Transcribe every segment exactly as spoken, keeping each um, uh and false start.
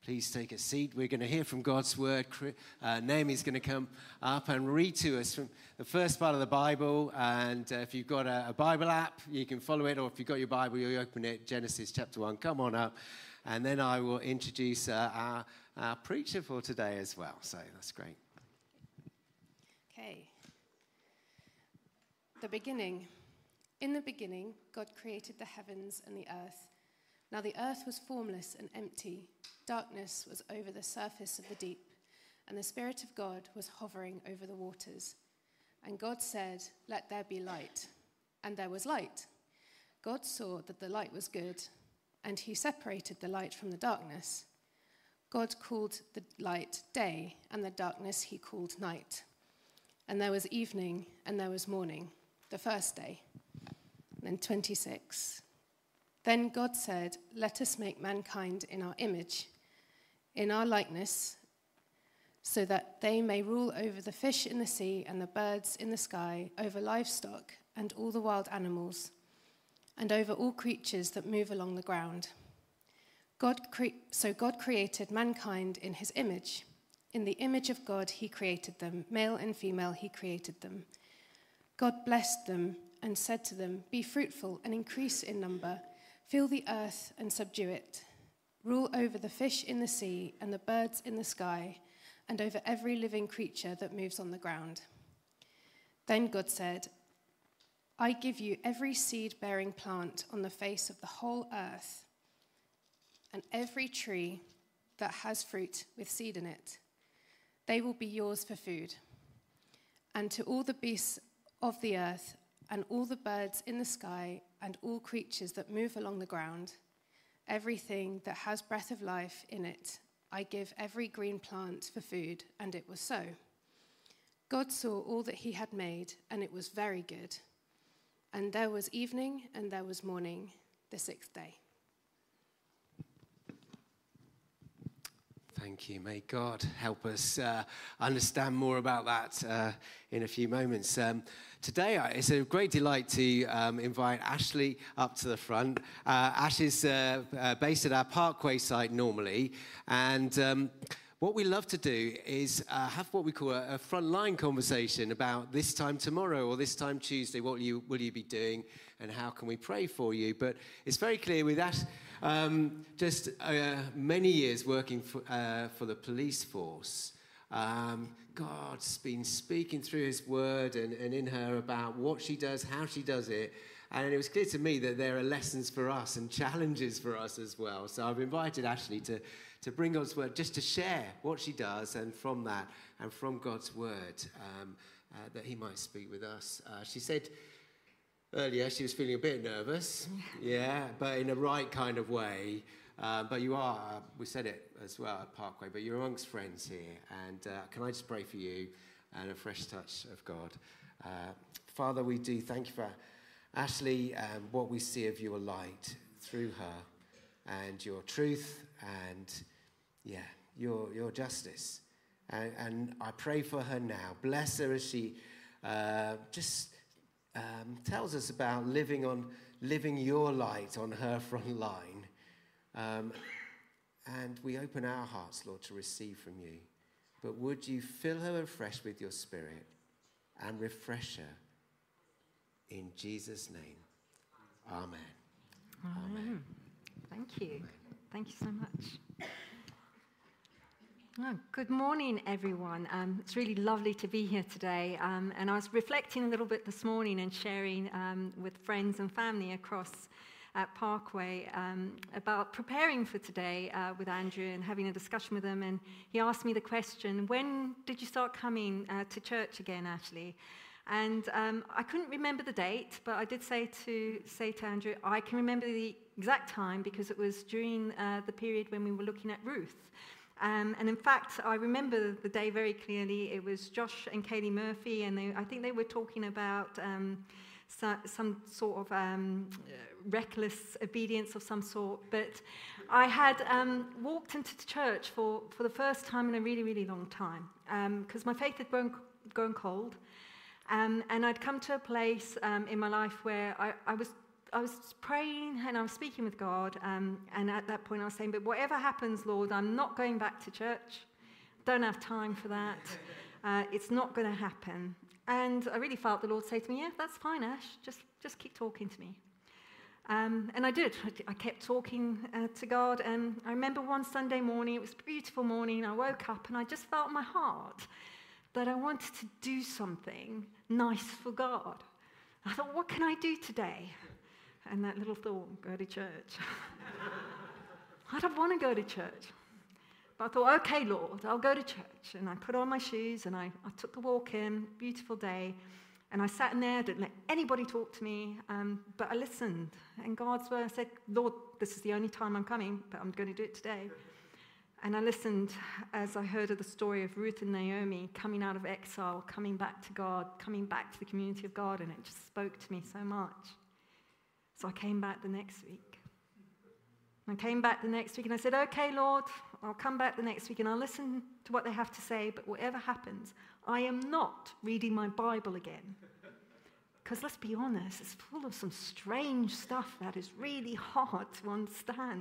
Please take a seat. We're going to hear from God's word. Uh, Naomi's going to come up and read to us from the first part of the Bible. And uh, if you've got a, a Bible app, you can follow it. Or if you've got your Bible, you open it, Genesis chapter one. Come on up. And then I will introduce uh, our, our preacher for today as well. So that's great. Okay. The beginning. In the beginning, God created the heavens and the earth. Now the earth was formless and empty. Darkness was over the surface of the deep, and the Spirit of God was hovering over the waters. And God said, "Let there be light." And there was light. God saw that the light was good, and he separated the light from the darkness. God called the light day, and the darkness he called night. And there was evening, and there was morning, the first day. And then twenty-six. Then God said, "Let us make mankind in our image, in our likeness, so that they may rule over the fish in the sea and the birds in the sky, over livestock and all the wild animals, and over all creatures that move along the ground." God cre- so God created mankind in his image. In the image of God he created them, male and female he created them. God blessed them and said to them, "Be fruitful and increase in number. Fill the earth and subdue it. Rule over the fish in the sea and the birds in the sky, and over every living creature that moves on the ground." Then God said, "I give you every seed-bearing plant on the face of the whole earth, and every tree that has fruit with seed in it. They will be yours for food. And to all the beasts of the earth, and all the birds in the sky, and all creatures that move along the ground, everything that has breath of life in it, I give every green plant for food," and it was so. God saw all that he had made, and it was very good. And there was evening, and there was morning, the sixth day. Thank you. May God help us uh, understand more about that uh, in a few moments. Um, today, uh, it's a great delight to um, invite Ashley up to the front. Uh, Ash is uh, uh, based at our Parkway site normally, and um, what we love to do is uh, have what we call a, a frontline conversation about this time tomorrow or this time Tuesday. What will you, will you be doing, and how can we pray for you? But it's very clear with Ash. Um, just uh, many years working for, uh, for the police force, um, God's been speaking through his word and, and in her about what she does, how she does it. And it was clear to me that there are lessons for us and challenges for us as well. So I've invited Ashley to, to bring God's word, just to share what she does, and from that and from God's word, um, uh, that he might speak with us. Uh, she said earlier she was feeling a bit nervous, yeah, but in a right kind of way. Uh, but you are, uh, we said it as well at Parkway, but you're amongst friends here. And uh, can I just pray for you and a fresh touch of God? Uh, Father, we do thank you for Ashley and what we see of your light through her, and your truth, and, yeah, your your justice. And, and I pray for her now. Bless her as she uh, just... Um, tells us about living on living your light on her front line. Um, and we open our hearts, Lord, to receive from you. But would you fill her afresh with your Spirit and refresh her in Jesus' name. Amen. Amen. Amen. Thank you. Thank you so much. Oh, good morning, everyone. Um, it's really lovely to be here today. Um, and I was reflecting a little bit this morning and sharing um, with friends and family across at Parkway um, about preparing for today uh, with Andrew and having a discussion with him. And he asked me the question, "When did you start coming uh, to church again, Ashley?" And um, I couldn't remember the date, but I did say to say to Andrew, I can remember the exact time because it was during uh, the period when we were looking at Ruth. Um, and in fact, I remember the day very clearly. It was Josh and Katie Murphy, and they, I think they were talking about um, so, some sort of um, reckless obedience of some sort. But I had um, walked into the church for, for the first time in a really, really long time, because um, my faith had grown, grown cold. Um, and I'd come to a place um, in my life where I, I was I was praying and I was speaking with God, um, and at that point I was saying, but whatever happens, Lord, I'm not going back to church. Don't have time for that. Uh, it's not going to happen. And I really felt the Lord say to me, yeah, that's fine, Ash. Just, just keep talking to me. Um, and I did. I, I kept talking uh, to God. And I remember one Sunday morning, it was a beautiful morning. I woke up and I just felt in my heart that I wanted to do something nice for God. I thought, what can I do today? And that little thought, go to church. I don't want to go to church. But I thought, okay, Lord, I'll go to church. And I put on my shoes and I, I took the walk in, beautiful day. And I sat in there, didn't let anybody talk to me, um, but I listened. And God's word, I said, Lord, this is the only time I'm coming, but I'm going to do it today. And I listened as I heard of the story of Ruth and Naomi coming out of exile, coming back to God, coming back to the community of God, and it just spoke to me so much. So I came back the next week. I came back the next week and I said, okay, Lord, I'll come back the next week and I'll listen to what they have to say, but whatever happens, I am not reading my Bible again. Because let's be honest, it's full of some strange stuff that is really hard to understand.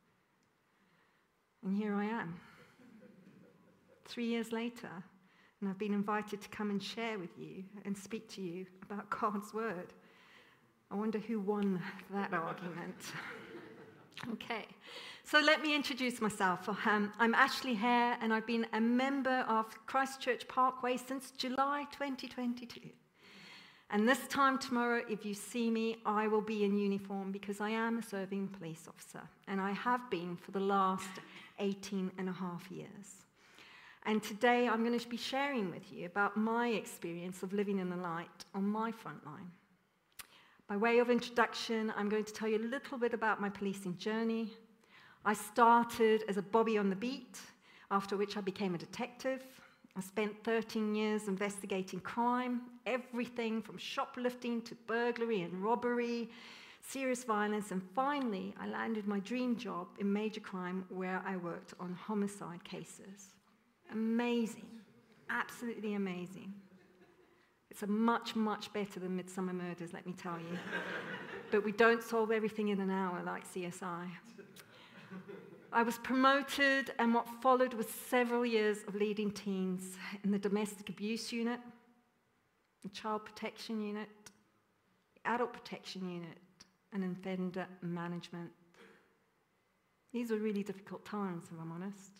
And here I am, three years later, and I've been invited to come and share with you and speak to you about God's word. I wonder who won that argument. Okay, so let me introduce myself. Um, I'm Ashley Hare, and I've been a member of Christchurch Parkway since July twenty twenty-two. And this time tomorrow, if you see me, I will be in uniform because I am a serving police officer, and I have been for the last eighteen and a half years. And today I'm going to be sharing with you about my experience of living in the light on my front line. By way of introduction, I'm going to tell you a little bit about my policing journey. I started as a Bobby on the beat, after which I became a detective. I spent thirteen years investigating crime, everything from shoplifting to burglary and robbery, serious violence, and finally I landed my dream job in major crime where I worked on homicide cases. Amazing, absolutely amazing. It's a much, much better than Midsummer Murders, let me tell you. But we don't solve everything in an hour like C S I. I was promoted, and what followed was several years of leading teams in the domestic abuse unit, the child protection unit, the adult protection unit, and offender management. These were really difficult times, if I'm honest.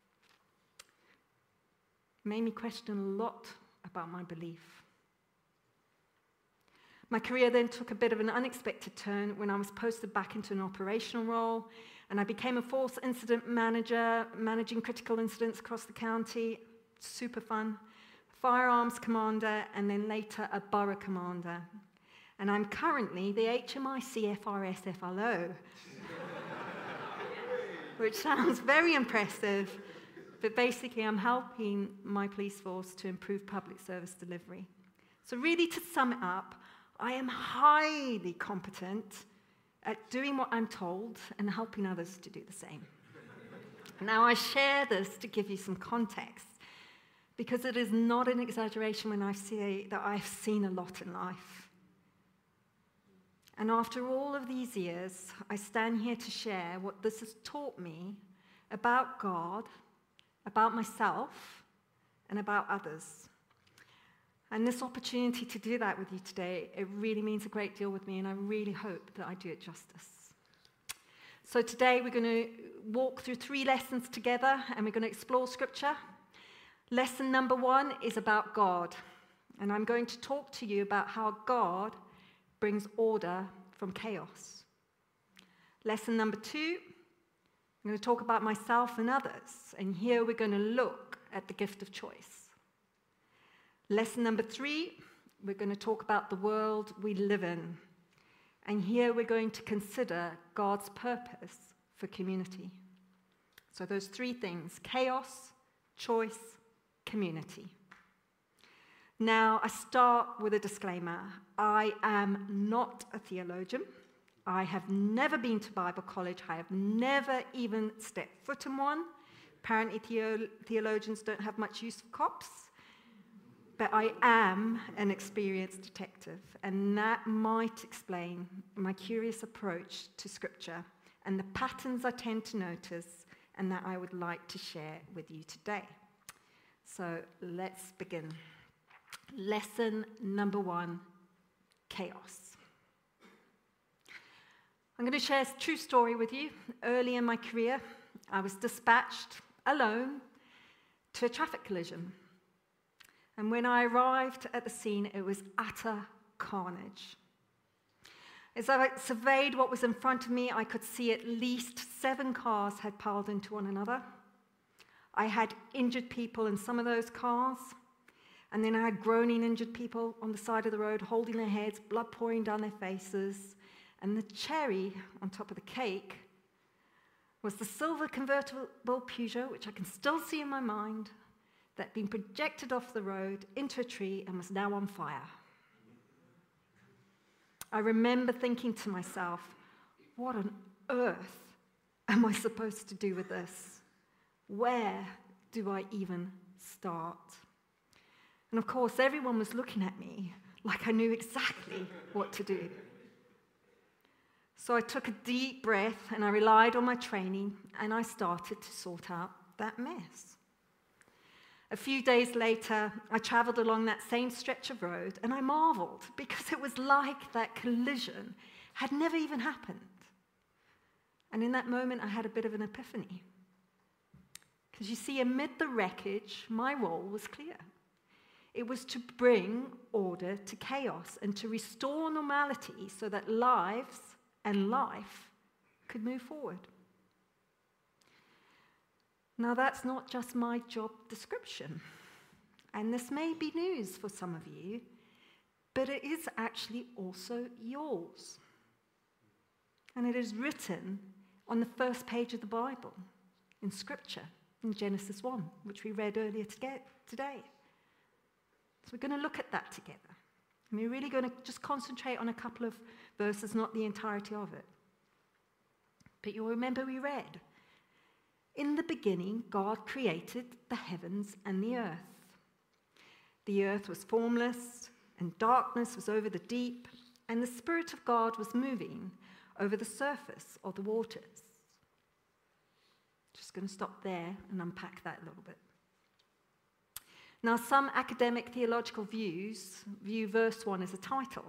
It made me question a lot about my belief. My career then took a bit of an unexpected turn when I was posted back into an operational role, and I became a force incident manager, managing critical incidents across the county. Super fun. Firearms commander, and then later a borough commander. And I'm currently the H M I C F R S F L O, which sounds very impressive, but basically I'm helping my police force to improve public service delivery. So really, to sum it up, I am highly competent at doing what I'm told and helping others to do the same. Now, I share this to give you some context, because it is not an exaggeration when I say that I've seen a lot in life. And after all of these years, I stand here to share what this has taught me about God, about myself, and about others. And this opportunity to do that with you today, it really means a great deal with me, and I really hope that I do it justice. So today we're going to walk through three lessons together, and we're going to explore Scripture. Lesson number one is about God, and I'm going to talk to you about how God brings order from chaos. Lesson number two, I'm going to talk about myself and others, and here we're going to look at the gift of choice. Lesson number three, we're going to talk about the world we live in. And here we're going to consider God's purpose for community. So those three things: chaos, choice, community. Now, I start with a disclaimer. I am not a theologian. I have never been to Bible college. I have never even stepped foot in one. Apparently, theo- theologians don't have much use for cops. but I am an experienced detective, and that might explain my curious approach to Scripture and the patterns I tend to notice and that I would like to share with you today. So let's begin. Lesson number one, chaos. I'm going to share a true story with you. Early in my career, I was dispatched alone to a traffic collision. And when I arrived at the scene, it was utter carnage. As I surveyed what was in front of me, I could see at least seven cars had piled into one another. I had injured people in some of those cars, and then I had groaning injured people on the side of the road, holding their heads, blood pouring down their faces. And the cherry on top of the cake was the silver convertible Peugeot, which I can still see in my mind, that had been projected off the road into a tree and was now on fire. I remember thinking to myself, what on earth am I supposed to do with this? Where do I even start? And of course, everyone was looking at me like I knew exactly what to do. So I took a deep breath and I relied on my training and I started to sort out that mess. A few days later, I traveled along that same stretch of road and I marveled because it was like that collision had never even happened. And in that moment, I had a bit of an epiphany. Because you see, amid the wreckage, my role was clear. It was to bring order to chaos and to restore normality so that lives and life could move forward. Now, that's not just my job description, and this may be news for some of you, but it is actually also yours. And it is written on the first page of the Bible, in Scripture, in Genesis one, which we read earlier today. So we're going to look at that together. And we're really going to just concentrate on a couple of verses, not the entirety of it. But you'll remember we read, in the beginning, God created the heavens and the earth. The earth was formless, and darkness was over the deep, and the Spirit of God was moving over the surface of the waters. Just going to stop there and unpack that a little bit. Now, some academic theological views view verse one as a title.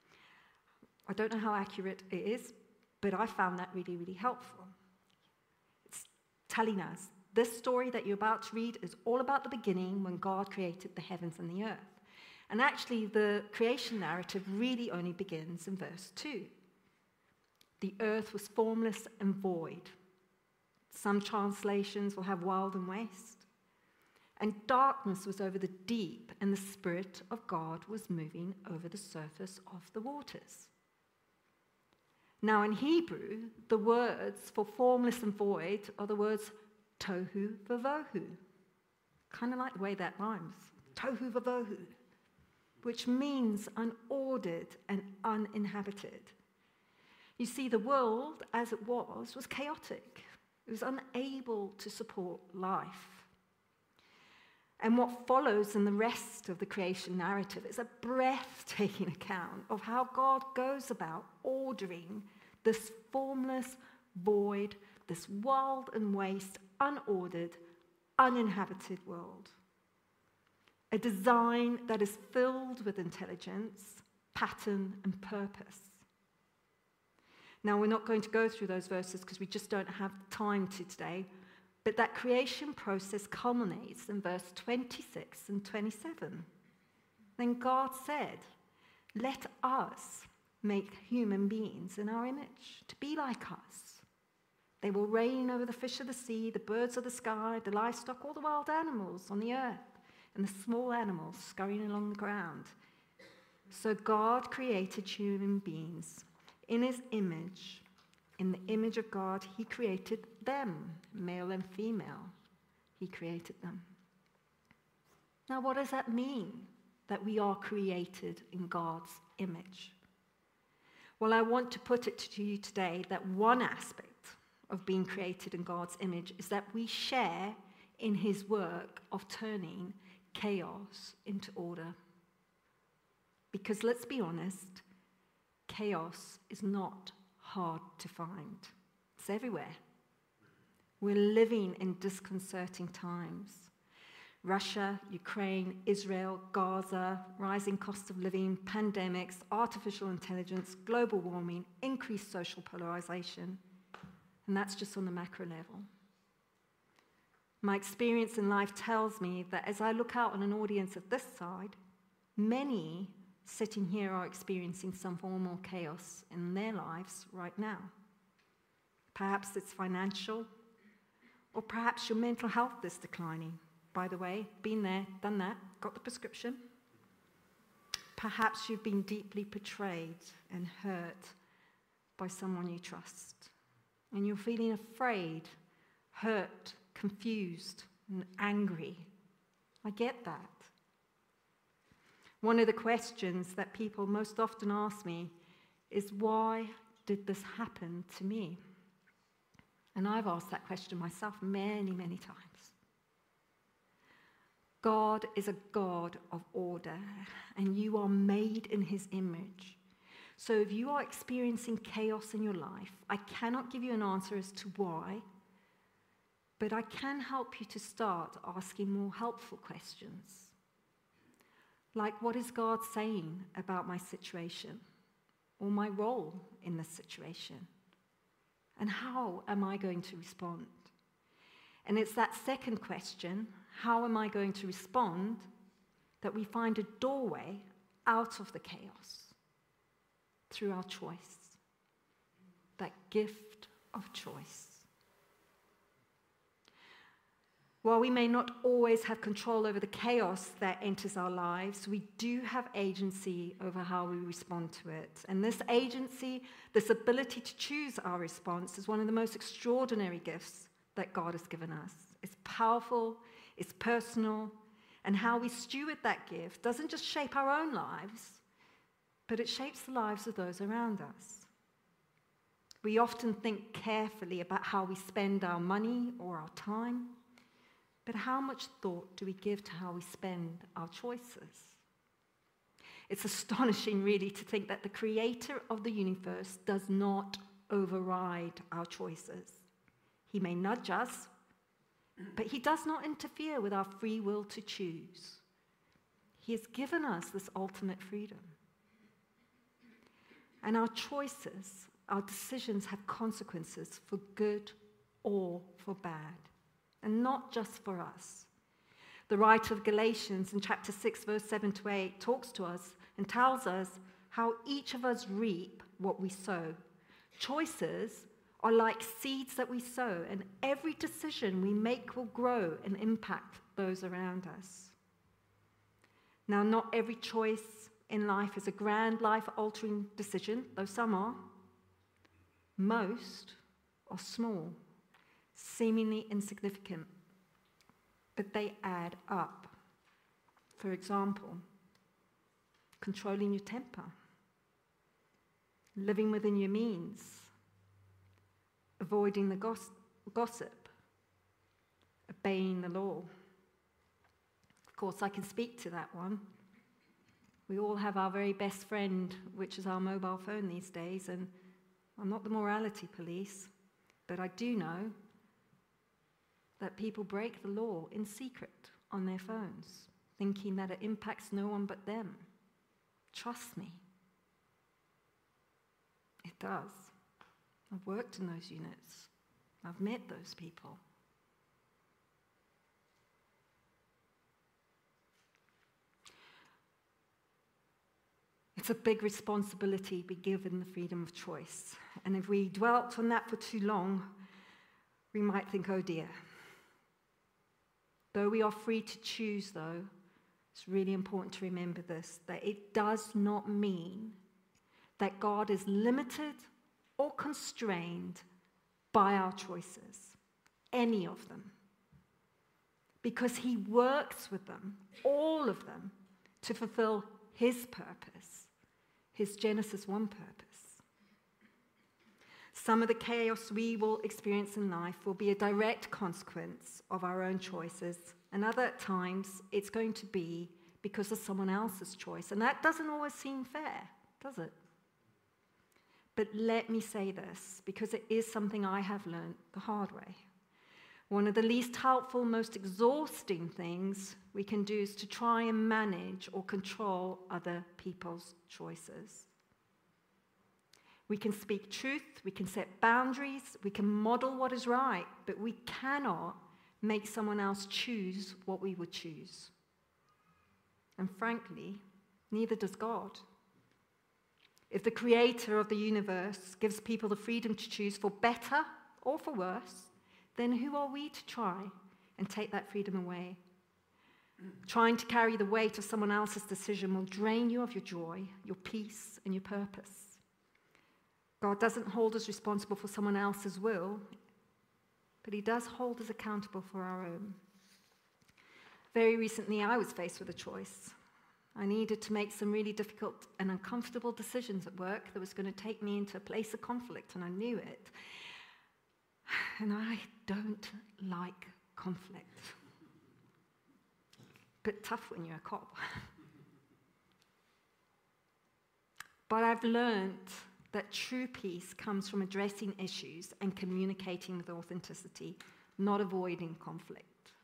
I don't know how accurate it is, but I found that really, really helpful. It's telling us this story that you're about to read is all about the beginning when God created the heavens and the earth. And actually, the creation narrative really only begins in verse two. The earth was formless and void. Some translations will have wild and waste. And darkness was over the deep, and the Spirit of God was moving over the surface of the waters. Now, in Hebrew, the words for formless and void are the words tohu vavohu. Kind of like the way that rhymes. Tohu vavohu. Which means unordered and uninhabited. You see, the world, as it was, was chaotic. It was unable to support life. And what follows in the rest of the creation narrative is a breathtaking account of how God goes about ordering this formless void, this wild and waste, unordered, uninhabited world. A design that is filled with intelligence, pattern, and purpose. Now, we're not going to go through those verses because we just don't have time to today. But that creation process culminates in verse twenty-six and twenty-seven. Then God said, let us make human beings in our image, to be like us. They will reign over the fish of the sea, the birds of the sky, the livestock, all the wild animals on the earth, and the small animals scurrying along the ground. So God created human beings in his image. In the image of God, he created them, male and female. He created them. Now, what does that mean, that we are created in God's image? Well, I want to put it to you today that one aspect of being created in God's image is that we share in his work of turning chaos into order. Because let's be honest, chaos is not hard to find. It's everywhere. We're living in disconcerting times. Russia, Ukraine, Israel, Gaza, rising cost of living, pandemics, artificial intelligence, global warming, increased social polarization. And that's just on the macro level. My experience in life tells me that as I look out on an audience of this side, many sitting here are experiencing some form of chaos in their lives right now. Perhaps it's financial, or perhaps your mental health is declining. By the way, been there, done that, got the prescription. Perhaps you've been deeply betrayed and hurt by someone you trust. And you're feeling afraid, hurt, confused, and angry. I get that. One of the questions that people most often ask me is, why did this happen to me? And I've asked that question myself many, many times. God is a God of order, and you are made in his image. So if you are experiencing chaos in your life, I cannot give you an answer as to why, but I can help you to start asking more helpful questions. Like, what is God saying about my situation or my role in this situation? And how am I going to respond? And it's that second question, how am I going to respond, that we find a doorway out of the chaos through our choice, that gift of choice. While we may not always have control over the chaos that enters our lives, we do have agency over how we respond to it. And this agency, this ability to choose our response, is one of the most extraordinary gifts that God has given us. It's powerful, it's personal, and how we steward that gift doesn't just shape our own lives, but it shapes the lives of those around us. We often think carefully about how we spend our money or our time, but how much thought do we give to how we spend our choices? It's astonishing, really, to think that the creator of the universe does not override our choices. He may nudge us, but he does not interfere with our free will to choose. He has given us this ultimate freedom. And our choices, our decisions have consequences for good or for bad. And not just for us. The writer of Galatians in chapter six, verse seven to eight, talks to us and tells us how each of us reap what we sow. Choices are like seeds that we sow, and every decision we make will grow and impact those around us. Now, not every choice in life is a grand, life-altering decision, though some are. Most are small, seemingly insignificant, but they add up. For example, controlling your temper, living within your means, avoiding the gos- gossip, obeying the law. Of course, I can speak to that one. We all have our very best friend, which is our mobile phone these days, and I'm not the morality police, but I do know that people break the law in secret on their phones, thinking that it impacts no one but them. Trust me, it does. I've worked in those units. I've met those people. It's a big responsibility to be given the freedom of choice. And if we dwelt on that for too long, we might think, oh dear. Though we are free to choose, though, it's really important to remember this, that it does not mean that God is limited or constrained by our choices, any of them. Because he works with them, all of them, to fulfill his purpose, his Genesis one purpose. Some of the chaos we will experience in life will be a direct consequence of our own choices, and other times it's going to be because of someone else's choice. And that doesn't always seem fair, does it? But let me say this, because it is something I have learned the hard way. One of the least helpful, most exhausting things we can do is to try and manage or control other people's choices. We can speak truth, we can set boundaries, we can model what is right, but we cannot make someone else choose what we would choose. And frankly, neither does God. If the creator of the universe gives people the freedom to choose for better or for worse, then who are we to try and take that freedom away? Trying to carry the weight of someone else's decision will drain you of your joy, your peace, and your purpose. God doesn't hold us responsible for someone else's will, but he does hold us accountable for our own. Very recently, I was faced with a choice. I needed to make some really difficult and uncomfortable decisions at work that was going to take me into a place of conflict, and I knew it. And I don't like conflict. But tough when you're a cop. But I've learned that true peace comes from addressing issues and communicating with authenticity, not avoiding conflict.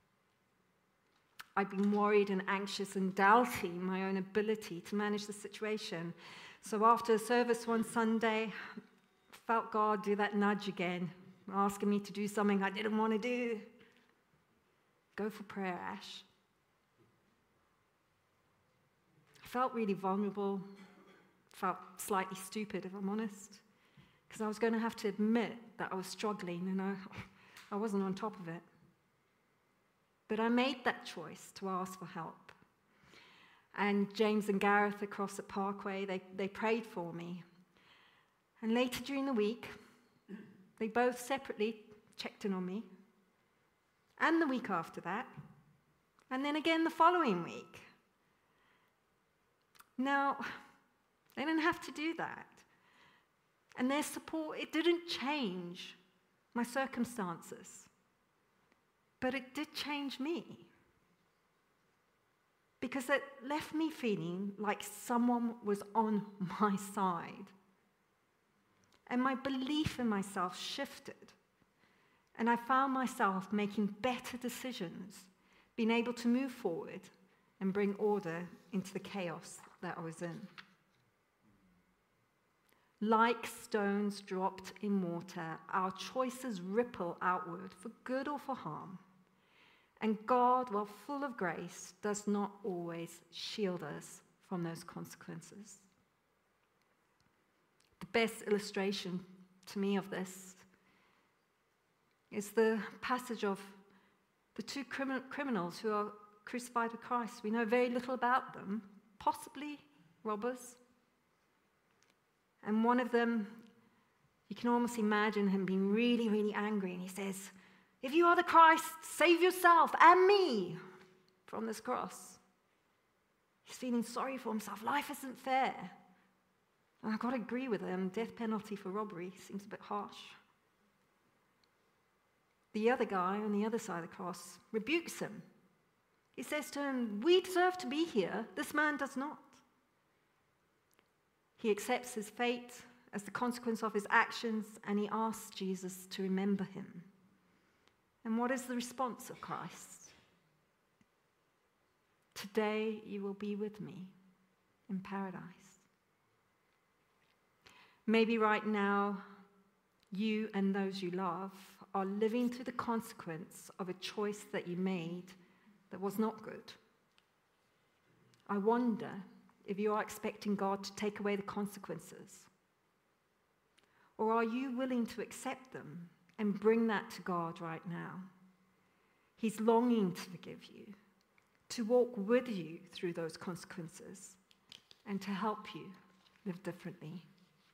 I've been worried and anxious and doubting my own ability to manage the situation. So after a service one Sunday, I felt God do that nudge again, asking me to do something I didn't want to do. Go for prayer, Ash. I felt really vulnerable. Felt slightly stupid, if I'm honest, because I was going to have to admit that I was struggling and I, I wasn't on top of it. But I made that choice to ask for help. And James and Gareth across at Parkway, they, they prayed for me. And later during the week, they both separately checked in on me. And the week after that. And then again the following week. Now, they didn't have to do that. And their support, it didn't change my circumstances. But it did change me. Because it left me feeling like someone was on my side. And my belief in myself shifted. And I found myself making better decisions, being able to move forward and bring order into the chaos that I was in. Like stones dropped in water, our choices ripple outward for good or for harm. And God, while full of grace, does not always shield us from those consequences. The best illustration to me of this is the passage of the two crimin- criminals who are crucified with Christ. We know very little about them, possibly robbers. And one of them, you can almost imagine him being really, really angry. And he says, if you are the Christ, save yourself and me from this cross. He's feeling sorry for himself. Life isn't fair. And I've got to agree with him. Death penalty for robbery seems a bit harsh. The other guy on the other side of the cross rebukes him. He says to him, we deserve to be here. This man does not. He accepts his fate as the consequence of his actions, and he asks Jesus to remember him. And what is the response of Christ? Today you will be with me in paradise. Maybe right now, you and those you love are living through the consequence of a choice that you made that was not good. I wonder if you are expecting God to take away the consequences. Or are you willing to accept them and bring that to God right now? He's longing to forgive you, to walk with you through those consequences, and to help you live differently.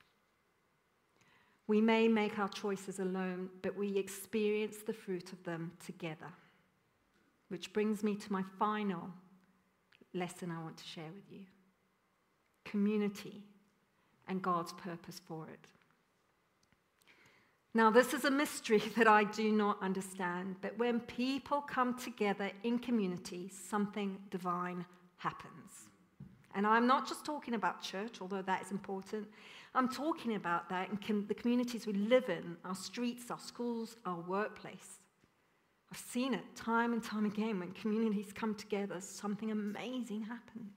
We may make our choices alone, but we experience the fruit of them together. Which brings me to my final lesson I want to share with you. Community and God's purpose for it. Now, this is a mystery that I do not understand, but when people come together in community, something divine happens. And I'm not just talking about church, although that is important. I'm talking about that in com- the communities we live in, our streets, our schools, our workplace. I've seen it time and time again. When communities come together, something amazing happens.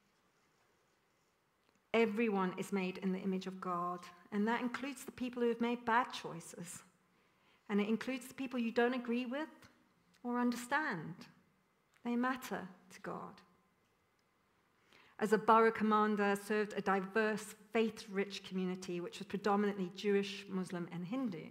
Everyone is made in the image of God, and that includes the people who have made bad choices. And it includes the people you don't agree with or understand. They matter to God. As a borough commander, I served a diverse, faith-rich community, which was predominantly Jewish, Muslim, and Hindu.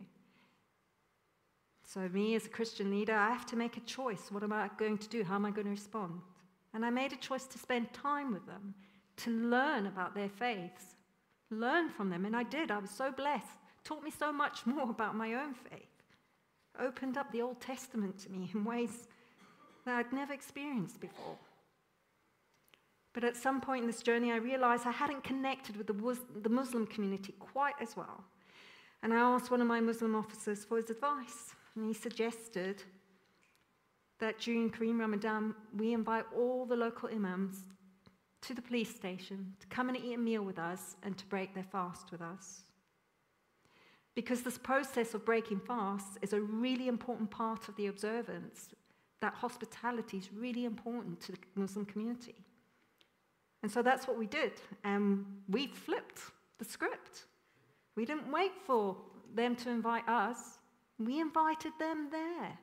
So me, as a Christian leader, I have to make a choice. What am I going to do? How am I going to respond? And I made a choice to spend time with them, to learn about their faiths, learn from them, and I did. I was so blessed. It taught me so much more about my own faith. It opened up the Old Testament to me in ways that I'd never experienced before. But at some point in this journey, I realized I hadn't connected with the, the Muslim community quite as well. And I asked one of my Muslim officers for his advice, and he suggested that during Kareem Ramadan, we invite all the local imams to the police station to come and eat a meal with us and to break their fast with us. Because this process of breaking fasts is a really important part of the observance, that hospitality is really important to the Muslim community. And so that's what we did, and we flipped the script. We didn't wait for them to invite us, we invited them there.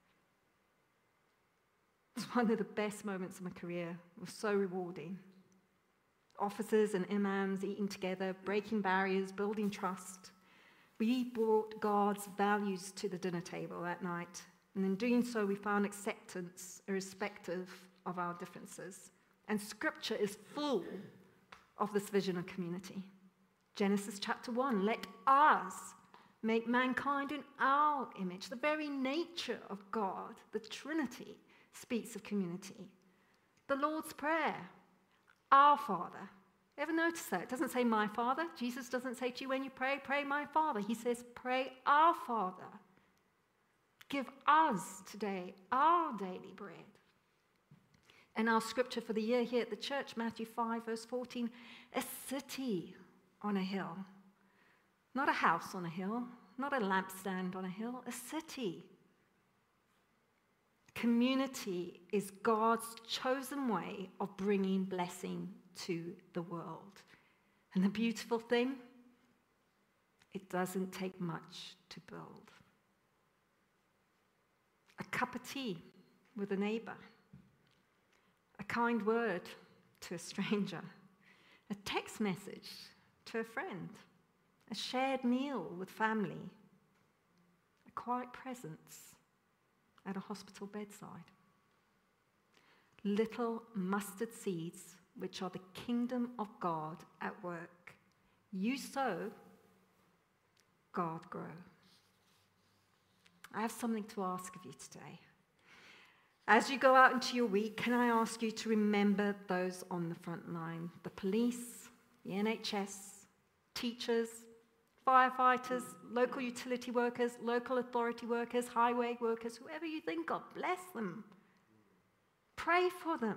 It's one of the best moments of my career. It was so rewarding. Officers and imams eating together, breaking barriers, building trust. We brought God's values to the dinner table that night, and in doing so, we found acceptance irrespective of our differences. And Scripture is full of this vision of community. Genesis chapter one, let us make mankind in our image. The very nature of God, the Trinity, speaks of community. The Lord's Prayer, our Father. Ever notice that? It doesn't say my Father. Jesus doesn't say to you when you pray, pray my Father. He says, pray our Father. Give us today our daily bread. And our scripture for the year here at the church, Matthew five, verse fourteen, a city on a hill. Not a house on a hill, not a lampstand on a hill, a city. Community is God's chosen way of bringing blessing to the world. And the beautiful thing, it doesn't take much to build. A cup of tea with a neighbor. A kind word to a stranger, a text message to a friend, a shared meal with family, a quiet presence at a hospital bedside. Little mustard seeds, which are the kingdom of God at work. You sow, God grow. I have something to ask of you today. As you go out into your week, can I ask you to remember those on the front line? The police, the N H S, teachers, firefighters, local utility workers, local authority workers, highway workers, whoever you think of, bless them. Pray for them.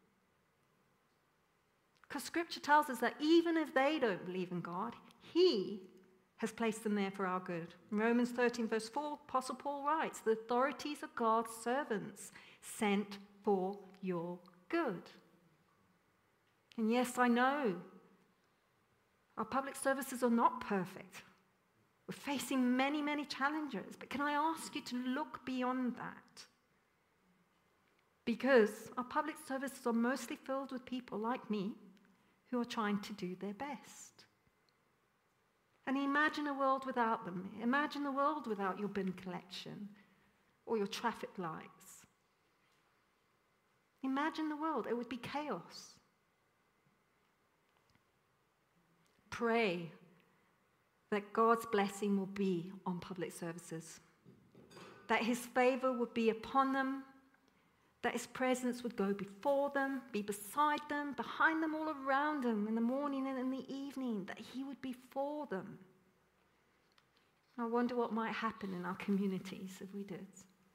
Because Scripture tells us that even if they don't believe in God, He has placed them there for our good. In Romans thirteen, verse four, Apostle Paul writes, the authorities are God's servants, sent for your good. And yes, I know our public services are not perfect. We're facing many, many challenges. But can I ask you to look beyond that? Because our public services are mostly filled with people like me who are trying to do their best. And imagine a world without them. Imagine a world without your bin collection or your traffic lights. Imagine the world. It would be chaos. Pray that God's blessing will be on public services, that His favor would be upon them, that His presence would go before them, be beside them, behind them, all around them, in the morning and in the evening, that He would be for them. I wonder what might happen in our communities if we did.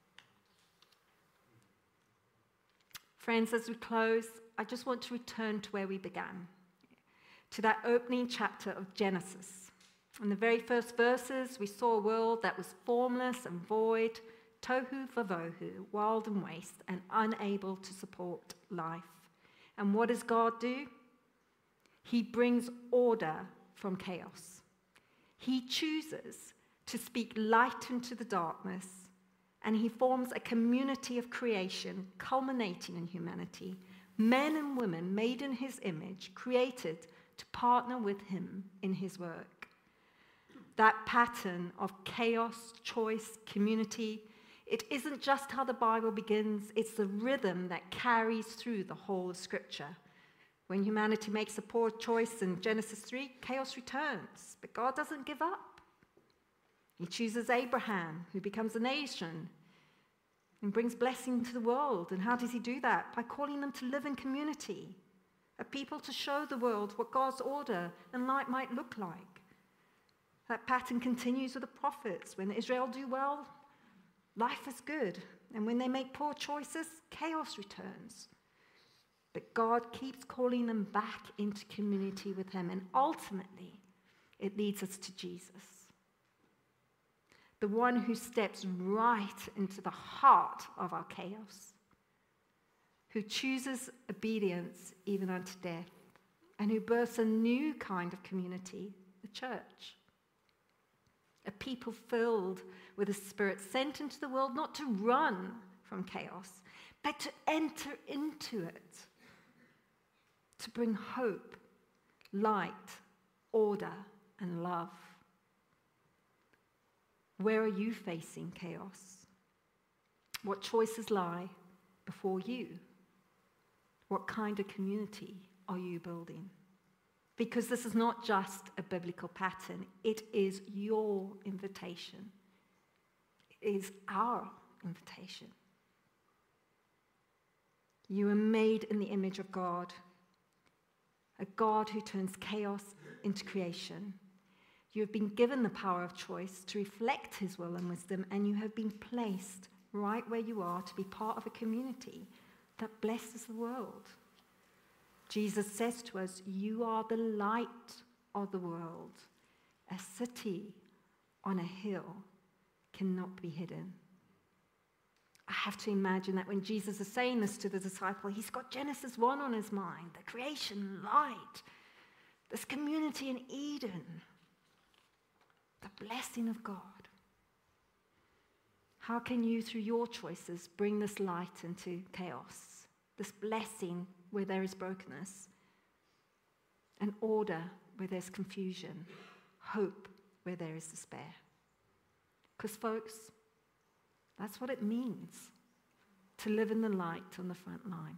Friends, as we close, I just want to return to where we began, to that opening chapter of Genesis. In the very first verses, we saw a world that was formless and void, tohu vavohu, wild and waste, and unable to support life. And what does God do? He brings order from chaos. He chooses to speak light into the darkness, and he forms a community of creation culminating in humanity, men and women made in his image, created to partner with him in his work. That pattern of chaos, choice, community, it isn't just how the Bible begins, it's the rhythm that carries through the whole of Scripture. When humanity makes a poor choice in Genesis three, chaos returns, but God doesn't give up. He chooses Abraham, who becomes a nation and brings blessing to the world. And how does he do that? By calling them to live in community, a people to show the world what God's order and light might look like. That pattern continues with the prophets. When Israel do well, life is good. And when they make poor choices, chaos returns. But God keeps calling them back into community with him. And ultimately, it leads us to Jesus, the one who steps right into the heart of our chaos, who chooses obedience even unto death, and who births a new kind of community, the church. A people filled with a Spirit sent into the world not to run from chaos, but to enter into it, to bring hope, light, order, and love. Where are you facing chaos? What choices lie before you? What kind of community are you building? Because this is not just a biblical pattern, it is your invitation. It is our invitation. You are made in the image of God, a God who turns chaos into creation. You have been given the power of choice to reflect his will and wisdom, and you have been placed right where you are to be part of a community that blesses the world. Jesus says to us, you are the light of the world. A city on a hill cannot be hidden. I have to imagine that when Jesus is saying this to the disciple, he's got Genesis one on his mind, the creation, light, this community in Eden, the blessing of God. How can you, through your choices, bring this light into chaos, this blessing where there is brokenness, and order where there's confusion, hope where there is despair? Because, folks, that's what it means to live in the light on the front line.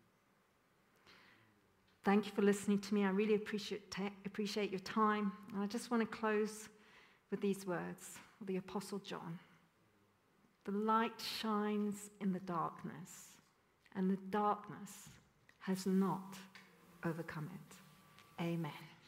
Thank you for listening to me. I really appreciate, ta- appreciate your time. And I just want to close with these words of the Apostle John. The light shines in the darkness, and the darkness has not overcome it. Amen.